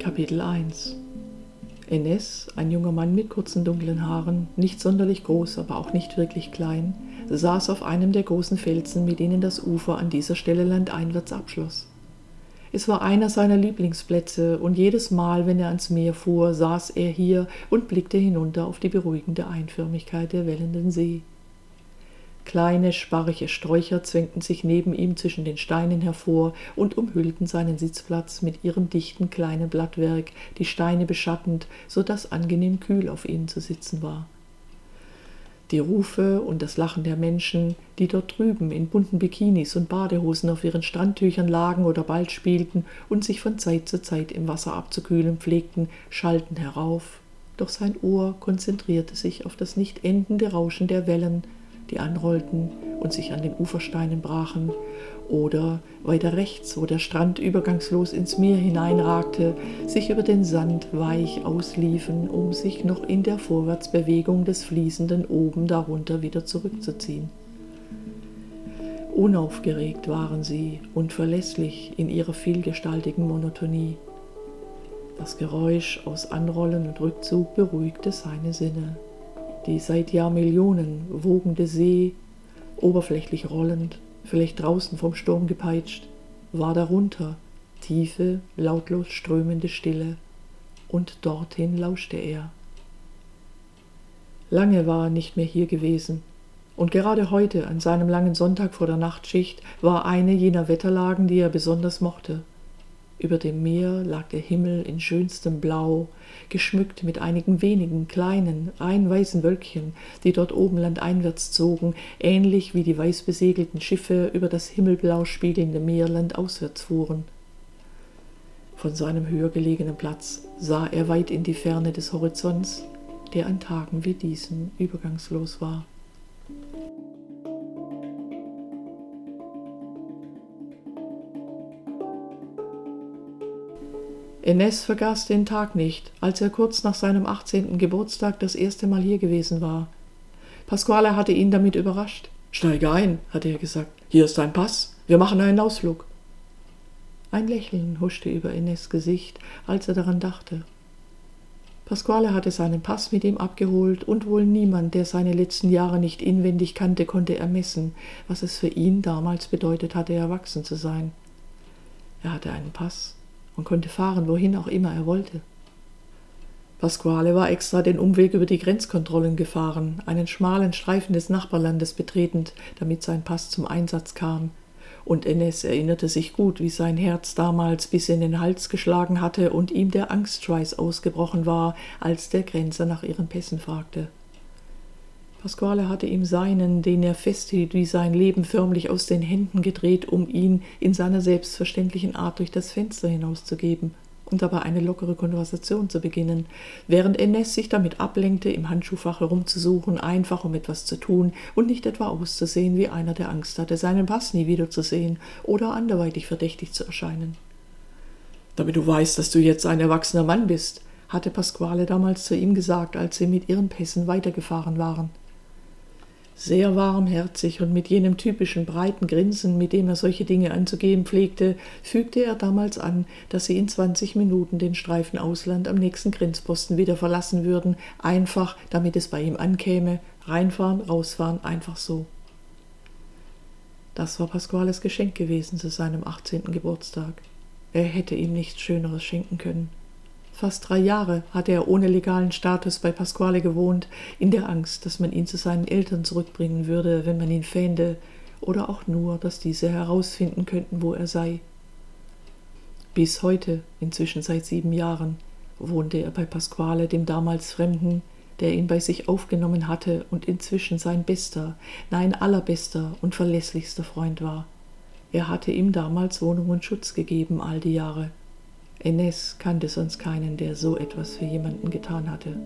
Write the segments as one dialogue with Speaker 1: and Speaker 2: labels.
Speaker 1: Kapitel 1. Enes, ein junger Mann mit kurzen dunklen Haaren, nicht sonderlich groß, aber auch nicht wirklich klein, saß auf einem der großen Felsen, mit denen das Ufer an dieser Stelle landeinwärts abschloss. Es war einer seiner Lieblingsplätze, und jedes Mal, wenn er ans Meer fuhr, saß er hier und blickte hinunter auf die beruhigende Einförmigkeit der wellenden See. Kleine, sparrige Sträucher zwängten sich neben ihm zwischen den Steinen hervor und umhüllten seinen Sitzplatz mit ihrem dichten kleinen Blattwerk, die Steine beschattend, so daß angenehm kühl auf ihnen zu sitzen war. Die Rufe und das Lachen der Menschen, die dort drüben in bunten Bikinis und Badehosen auf ihren Strandtüchern lagen oder Ball spielten und sich von Zeit zu Zeit im Wasser abzukühlen pflegten, schallten herauf, doch sein Ohr konzentrierte sich auf das nicht endende Rauschen der Wellen, die anrollten und sich an den Ufersteinen brachen, oder weiter rechts, wo der Strand übergangslos ins Meer hineinragte, sich über den Sand weich ausliefen, um sich noch in der Vorwärtsbewegung des Fließenden oben darunter wieder zurückzuziehen. Unaufgeregt waren sie und verlässlich in ihrer vielgestaltigen Monotonie. Das Geräusch aus Anrollen und Rückzug beruhigte seine Sinne. Die seit Jahrmillionen wogende See, oberflächlich rollend, vielleicht draußen vom Sturm gepeitscht, war darunter tiefe, lautlos strömende Stille, und dorthin lauschte er. Lange war er nicht mehr hier gewesen, und gerade heute, an seinem langen Sonntag vor der Nachtschicht, war eine jener Wetterlagen, die er besonders mochte. Über dem Meer lag der Himmel in schönstem Blau, geschmückt mit einigen wenigen kleinen, rein weißen Wölkchen, die dort oben landeinwärts zogen, ähnlich wie die weiß besegelten Schiffe über das himmelblau spiegelnde Meer landauswärts fuhren. Von seinem höher gelegenen Platz sah er weit in die Ferne des Horizonts, der an Tagen wie diesen übergangslos war. Enes vergaß den Tag nicht, als er kurz nach seinem 18. Geburtstag das erste Mal hier gewesen war. Pasquale hatte ihn damit überrascht. »Steige ein«, hatte er gesagt. »Hier ist dein Pass. Wir machen einen Ausflug.« Ein Lächeln huschte über Enes' Gesicht, als er daran dachte. Pasquale hatte seinen Pass mit ihm abgeholt, und wohl niemand, der seine letzten Jahre nicht inwendig kannte, konnte ermessen, was es für ihn damals bedeutet hatte, erwachsen zu sein. Er hatte einen Pass und konnte fahren, wohin auch immer er wollte. Pasquale war extra den Umweg über die Grenzkontrollen gefahren, einen schmalen Streifen des Nachbarlandes betretend, damit sein Pass zum Einsatz kam. Und Enes erinnerte sich gut, wie sein Herz damals bis in den Hals geschlagen hatte und ihm der Angstschweiß ausgebrochen war, als der Grenzer nach ihren Pässen fragte. Pasquale hatte ihm seinen, den er festhielt, wie sein Leben förmlich aus den Händen gedreht, um ihn in seiner selbstverständlichen Art durch das Fenster hinauszugeben und dabei eine lockere Konversation zu beginnen, während Enes sich damit ablenkte, im Handschuhfach herumzusuchen, einfach um etwas zu tun und nicht etwa auszusehen wie einer, der Angst hatte, seinen Pass nie wiederzusehen oder anderweitig verdächtig zu erscheinen. »Damit du weißt, dass du jetzt ein erwachsener Mann bist«, hatte Pasquale damals zu ihm gesagt, als sie mit ihren Pässen weitergefahren waren. Sehr warmherzig und mit jenem typischen breiten Grinsen, mit dem er solche Dinge anzugehen pflegte, fügte er damals an, dass sie in 20 Minuten den Streifen Ausland am nächsten Grenzposten wieder verlassen würden, einfach, damit es bei ihm ankäme, reinfahren, rausfahren, einfach so. Das war Pasquales Geschenk gewesen zu seinem 18. Geburtstag. Er hätte ihm nichts Schöneres schenken können. Fast 3 Jahre hatte er ohne legalen Status bei Pasquale gewohnt, in der Angst, dass man ihn zu seinen Eltern zurückbringen würde, wenn man ihn fände, oder auch nur, dass diese herausfinden könnten, wo er sei. Bis heute, inzwischen seit 7 Jahren, wohnte er bei Pasquale, dem damals Fremden, der ihn bei sich aufgenommen hatte und inzwischen sein bester, nein allerbester und verlässlichster Freund war. Er hatte ihm damals Wohnung und Schutz gegeben, all die Jahre. Enes kannte sonst keinen, der so etwas für jemanden getan hatte.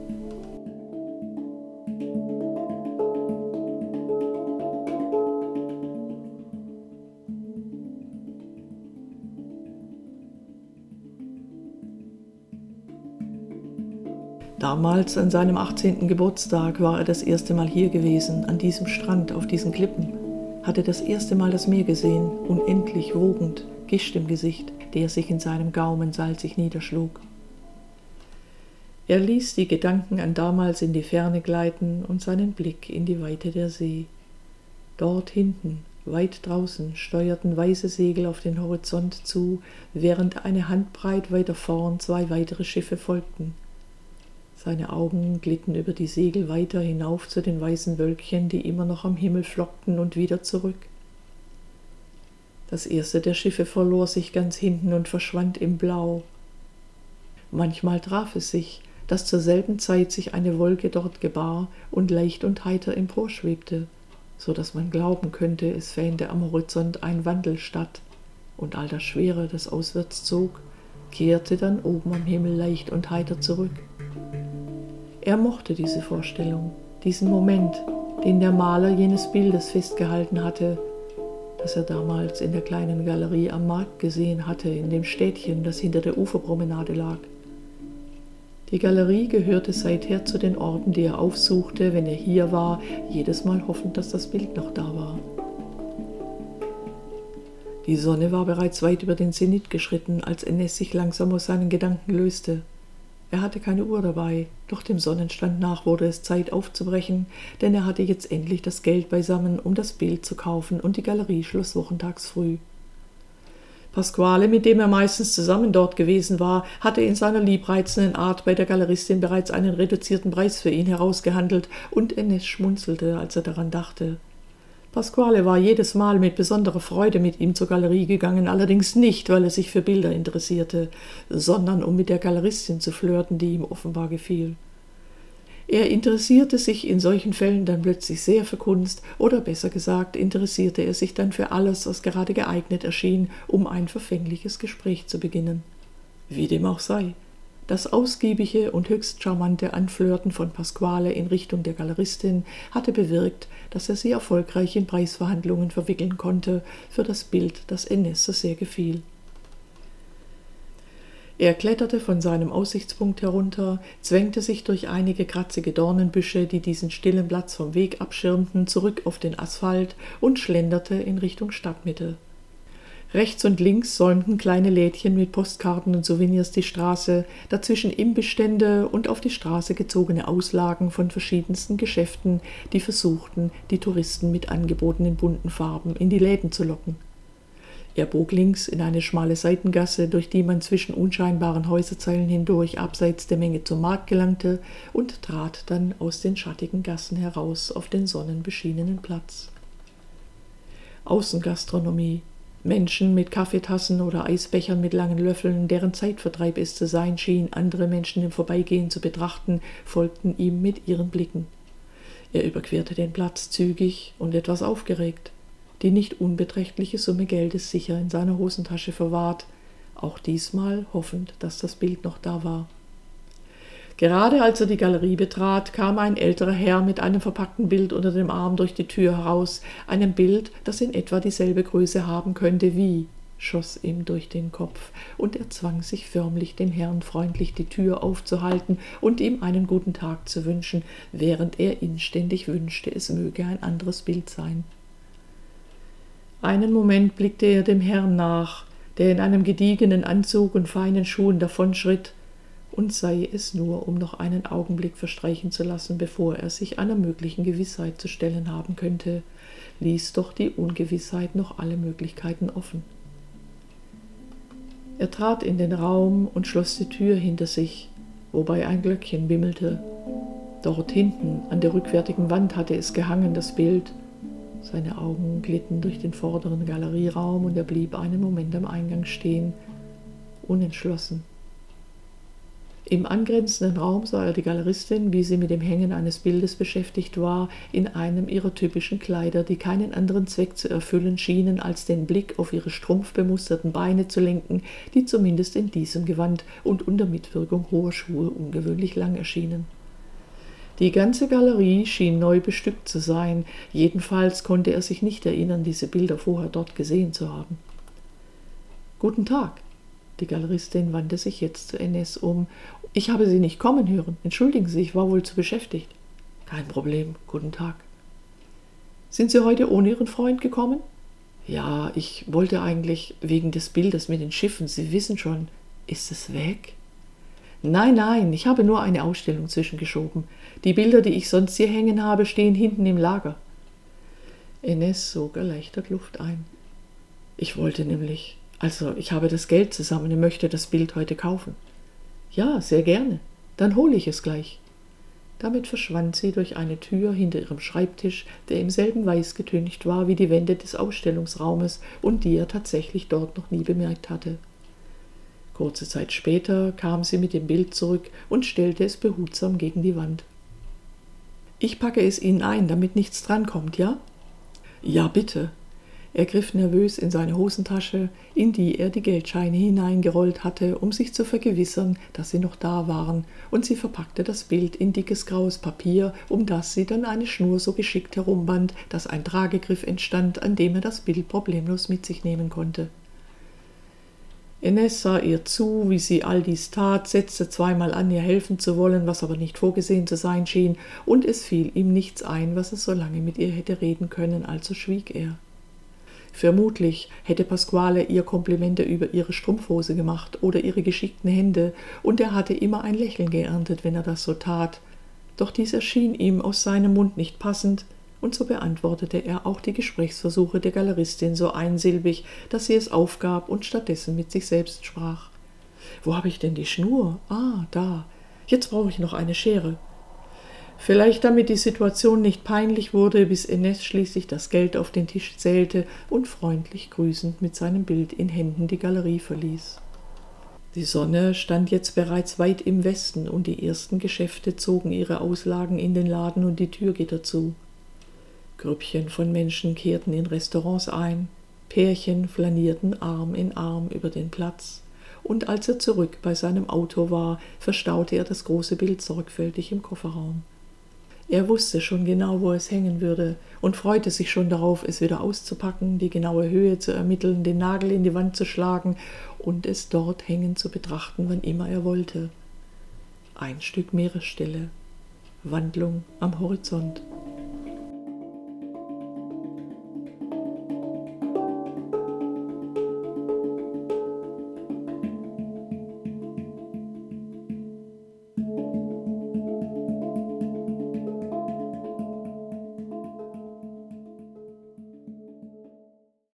Speaker 1: Damals, an seinem 18. Geburtstag, war er das erste Mal hier gewesen, an diesem Strand, auf diesen Klippen, hatte das erste Mal das Meer gesehen, unendlich wogend, gischt im Gesicht, der sich in seinem Gaumen salzig niederschlug. Er ließ die Gedanken an damals in die Ferne gleiten und seinen Blick in die Weite der See. Dort hinten, weit draußen, steuerten weiße Segel auf den Horizont zu, während eine Handbreit weiter vorn 2 weitere Schiffe folgten. Seine Augen glitten über die Segel weiter hinauf zu den weißen Wölkchen, die immer noch am Himmel flockten, und wieder zurück. Das erste der Schiffe verlor sich ganz hinten und verschwand im Blau. Manchmal traf es sich, dass zur selben Zeit sich eine Wolke dort gebar und leicht und heiter emporschwebte, so dass man glauben könnte, es fände am Horizont ein Wandel statt, und all das Schwere, das auswärts zog, kehrte dann oben am Himmel leicht und heiter zurück. Er mochte diese Vorstellung, diesen Moment, den der Maler jenes Bildes festgehalten hatte, das er damals in der kleinen Galerie am Markt gesehen hatte, in dem Städtchen, das hinter der Uferpromenade lag. Die Galerie gehörte seither zu den Orten, die er aufsuchte, wenn er hier war, jedes Mal hoffend, dass das Bild noch da war. Die Sonne war bereits weit über den Zenit geschritten, als Enes sich langsam aus seinen Gedanken löste. Er hatte keine Uhr dabei, doch dem Sonnenstand nach wurde es Zeit aufzubrechen, denn er hatte jetzt endlich das Geld beisammen, um das Bild zu kaufen, und die Galerie schloss wochentags früh. Pasquale, mit dem er meistens zusammen dort gewesen war, hatte in seiner liebreizenden Art bei der Galeristin bereits einen reduzierten Preis für ihn herausgehandelt, und Enes schmunzelte, als er daran dachte. Pasquale war jedes Mal mit besonderer Freude mit ihm zur Galerie gegangen, allerdings nicht, weil er sich für Bilder interessierte, sondern um mit der Galeristin zu flirten, die ihm offenbar gefiel. Er interessierte sich in solchen Fällen dann plötzlich sehr für Kunst, oder besser gesagt, interessierte er sich dann für alles, was gerade geeignet erschien, um ein verfängliches Gespräch zu beginnen. Wie dem auch sei, das ausgiebige und höchst charmante Anflirten von Pasquale in Richtung der Galeristin hatte bewirkt, dass er sie erfolgreich in Preisverhandlungen verwickeln konnte für das Bild, das Enes so sehr gefiel. Er kletterte von seinem Aussichtspunkt herunter, zwängte sich durch einige kratzige Dornenbüsche, die diesen stillen Platz vom Weg abschirmten, zurück auf den Asphalt und schlenderte in Richtung Stadtmitte. Rechts und links säumten kleine Lädchen mit Postkarten und Souvenirs die Straße, dazwischen Imbissstände und auf die Straße gezogene Auslagen von verschiedensten Geschäften, die versuchten, die Touristen mit Angeboten in bunten Farben in die Läden zu locken. Er bog links in eine schmale Seitengasse, durch die man zwischen unscheinbaren Häuserzeilen hindurch abseits der Menge zum Markt gelangte, und trat dann aus den schattigen Gassen heraus auf den sonnenbeschienenen Platz. Außengastronomie, Menschen mit Kaffeetassen oder Eisbechern mit langen Löffeln, deren Zeitvertreib es zu sein schien, andere Menschen im Vorbeigehen zu betrachten, folgten ihm mit ihren Blicken. Er überquerte den Platz zügig und etwas aufgeregt, die nicht unbeträchtliche Summe Geldes sicher in seiner Hosentasche verwahrt, auch diesmal hoffend, dass das Bild noch da war. Gerade als er die Galerie betrat, kam ein älterer Herr mit einem verpackten Bild unter dem Arm durch die Tür heraus, einem Bild, das in etwa dieselbe Größe haben könnte wie, schoss ihm durch den Kopf, und er zwang sich förmlich, dem Herrn freundlich die Tür aufzuhalten und ihm einen guten Tag zu wünschen, während er inständig wünschte, es möge ein anderes Bild sein. Einen Moment blickte er dem Herrn nach, der in einem gediegenen Anzug und feinen Schuhen davonschritt, und sei es nur, um noch einen Augenblick verstreichen zu lassen, bevor er sich einer möglichen Gewissheit zu stellen haben könnte, ließ doch die Ungewissheit noch alle Möglichkeiten offen. Er trat in den Raum und schloss die Tür hinter sich, wobei ein Glöckchen bimmelte. Dort hinten, an der rückwärtigen Wand, hatte es gehangen, das Bild. Seine Augen glitten durch den vorderen Galerieraum, und er blieb einen Moment am Eingang stehen, unentschlossen. Im angrenzenden Raum sah er die Galeristin, wie sie mit dem Hängen eines Bildes beschäftigt war, in einem ihrer typischen Kleider, die keinen anderen Zweck zu erfüllen schienen, als den Blick auf ihre strumpfbemusterten Beine zu lenken, die zumindest in diesem Gewand und unter Mitwirkung hoher Schuhe ungewöhnlich lang erschienen. Die ganze Galerie schien neu bestückt zu sein, jedenfalls konnte er sich nicht erinnern, diese Bilder vorher dort gesehen zu haben. »Guten Tag«, die Galeristin wandte sich jetzt zu Enes um. »Ich habe Sie nicht kommen hören. Entschuldigen Sie, ich war wohl zu beschäftigt.« »Kein Problem. Guten Tag.« »Sind Sie heute ohne Ihren Freund gekommen?« Ja, ich wollte eigentlich wegen des Bildes mit den Schiffen, Sie wissen schon. Ist es weg? Nein, nein, ich habe nur eine Ausstellung zwischengeschoben. Die Bilder, die ich sonst hier hängen habe, stehen hinten im Lager. Enes sog erleichtert Luft ein. Ich wollte nämlich, ich habe das Geld zusammen und möchte das Bild heute kaufen. Ja, sehr gerne. Dann hole ich es gleich. Damit verschwand sie durch eine Tür hinter ihrem Schreibtisch, der im selben Weiß getüncht war wie die Wände des Ausstellungsraumes und die er tatsächlich dort noch nie bemerkt hatte. Kurze Zeit später kam sie mit dem Bild zurück und stellte es behutsam gegen die Wand. »Ich packe es Ihnen ein, damit nichts drankommt, ja?« »Ja, bitte.« Er griff nervös in seine Hosentasche, in die er die Geldscheine hineingerollt hatte, um sich zu vergewissern, dass sie noch da waren, und sie verpackte das Bild in dickes graues Papier, um das sie dann eine Schnur so geschickt herumband, dass ein Tragegriff entstand, an dem er das Bild problemlos mit sich nehmen konnte. Enes sah ihr zu, wie sie all dies tat, setzte zweimal an, ihr helfen zu wollen, was aber nicht vorgesehen zu sein schien, und es fiel ihm nichts ein, was er so lange mit ihr hätte reden können, also schwieg er. Vermutlich hätte Pasquale ihr Komplimente über ihre Strumpfhose gemacht oder ihre geschickten Hände, und er hatte immer ein Lächeln geerntet, wenn er das so tat. Doch dies erschien ihm aus seinem Mund nicht passend, und so beantwortete er auch die Gesprächsversuche der Galeristin so einsilbig, dass sie es aufgab und stattdessen mit sich selbst sprach. »Wo habe ich denn die Schnur? Ah, da. Jetzt brauche ich noch eine Schere.« Vielleicht damit die Situation nicht peinlich wurde, bis Enes schließlich das Geld auf den Tisch zählte und freundlich grüßend mit seinem Bild in Händen die Galerie verließ. Die Sonne stand jetzt bereits weit im Westen und die ersten Geschäfte zogen ihre Auslagen in den Laden und die Türgitter zu. Grüppchen von Menschen kehrten in Restaurants ein, Pärchen flanierten Arm in Arm über den Platz, und als er zurück bei seinem Auto war, verstaute er das große Bild sorgfältig im Kofferraum. Er wusste schon genau, wo es hängen würde, und freute sich schon darauf, es wieder auszupacken, die genaue Höhe zu ermitteln, den Nagel in die Wand zu schlagen und es dort hängen zu betrachten, wann immer er wollte. Ein Stück Meeresstille, Wandlung am Horizont.